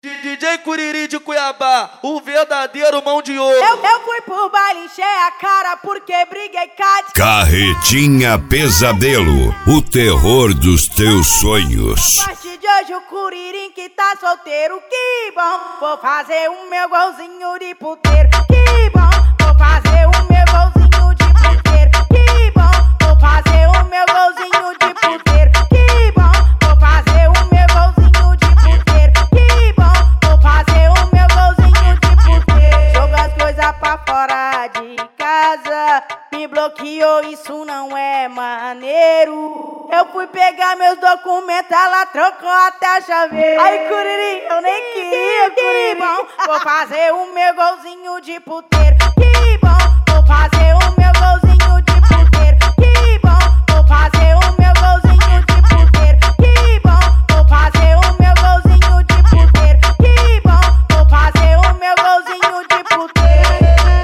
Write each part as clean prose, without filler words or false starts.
DJ Curiri de Cuiabá, o verdadeiro mão de ouro. Eu fui pro baile, encher a cara porque briguei com Carretinha Pesadelo, o terror dos teus sonhos. A partir de hoje o Curirim que tá solteiro, que bom. Vou fazer o meu golzinho de puteiro, que bom. Vou fazer o meu golzinho de puteiro, que bom. Vou fazer o meu golzinho de puteiro, que bom. Vou fazer o meu golzinho de puteiro, que bom. Vou fazer o meu golzinho de puteiro. Joga as coisas pra fora de casa, me bloqueou, isso não é maneiro. Eu fui pegar meus documentos, ela trocou até a chaveira. Aí, Curirim, eu nem queria, Curirim. Vou fazer o meu golzinho de puteiro, que bom. Vou fazer o meu golzinho de puteiro, que bom. Vou fazer o meu golzinho de puteiro, que bom. Vou fazer o meu golzinho de puteiro, que bom. Vou fazer o meu golzinho de puteiro.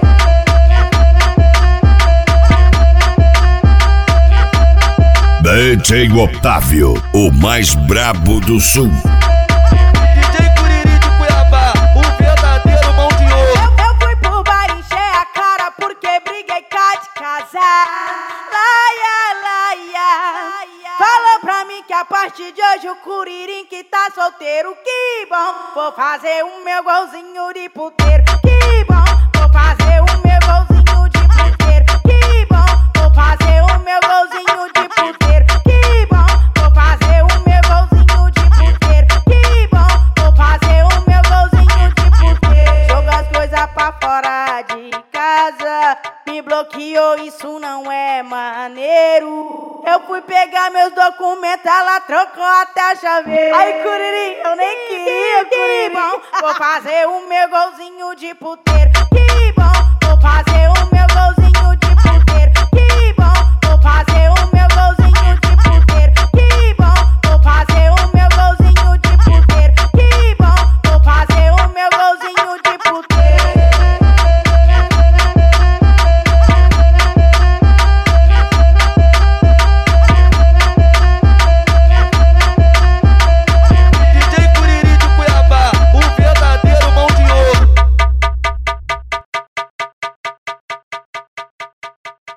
DJ Otávio, o mais brabo do sul. DJ Curiri de Cuiabá, o verdadeiro mão de ouro. Eu fui pro bar encher a cara porque briguei cá de casa. Laia, laia. Falou pra mim que a partir de hoje o Curirim que tá solteiro, que bom. Vou fazer o meu golzinho de puteiro, que bom. Vou fazer o meu golzinho de puteiro, que bom. Vou fazer o meu golzinho de puteiro, que bom. Vou fazer o meu golzinho de puteiro, que bom. Vou fazer o meu golzinho de puteiro. Joga as coisas pra fora de casa, me bloqueou, isso não é maneiro. Eu fui pegar meus documentos, ela trocou até a chaveira. Aí, Curirim, eu nem queria, Curirim. Vou fazer o meu golzinho de puteiro, que bom. Vou fazer o meu golzinho